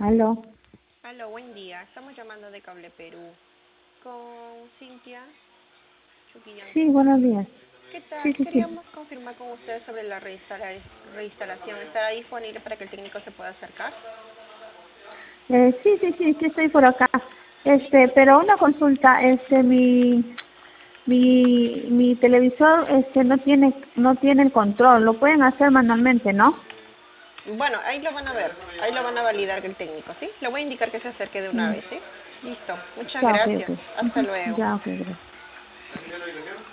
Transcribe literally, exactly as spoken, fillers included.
Aló. Aló, buen día. Estamos llamando de Cable Perú con Cintia Chuquillán. Sí, buenos días. ¿Qué Sí, tal? sí, sí. Queríamos confirmar con usted sobre la reinstala- reinstalación. ¿Estará disponible para que el técnico se pueda acercar? Eh, sí, sí, sí, sí estoy por acá. Este, pero una consulta, este, mi, mi, mi televisor, este, no tiene, no tiene el control. Lo pueden hacer manualmente, ¿no? Bueno, ahí lo van a ver. Ahí lo van a validar el técnico, ¿sí? Le voy a indicar que se acerque de una Mm. vez, ¿sí? Listo. Muchas Ya, ok, gracias. ok. Hasta Ujú. luego. Ya, ok, gracias.